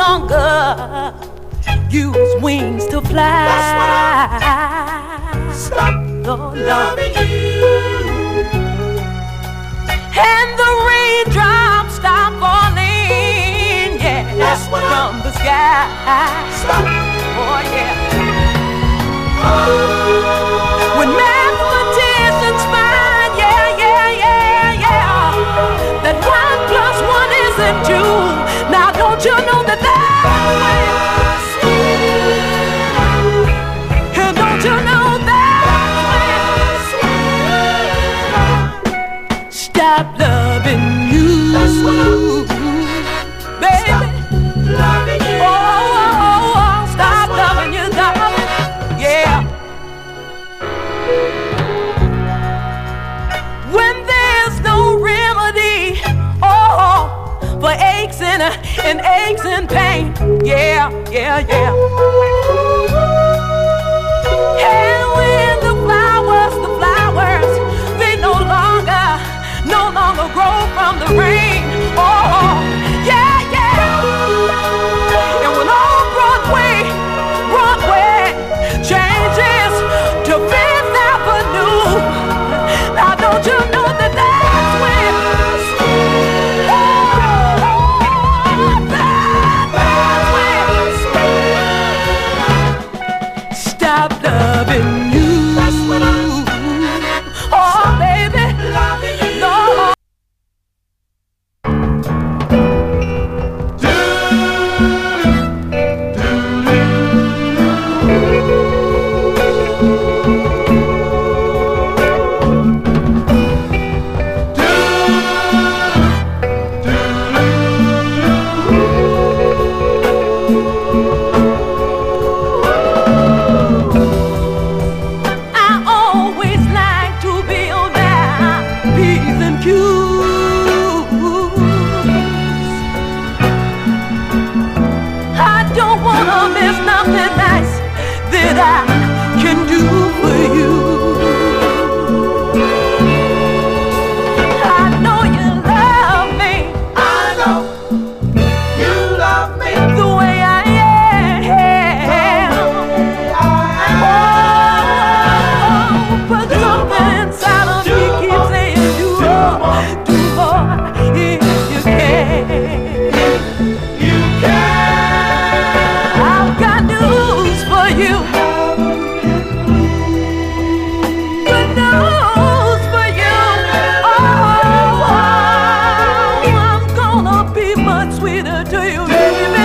longer use wings to fly. Stop loving you. And the raindrops stop falling, yeah, from the sky. Stop. Oh yeah. When mathematicians find, that 1 + 1 isn't 2. Now don't you know that that's when? And don't you know that's when? Stop loving you, baby. Loving you. Oh, stop loving you, darling. Yeah. When there's no remedy, for aches and aches and pain, yeah. And when the flowers, they no longer grow from the rain, yeah. And when all Broadway changes to Fifth Avenue, now don't you know that that's when? Stop loving you. Oh, baby. No. Sweeter to you, baby.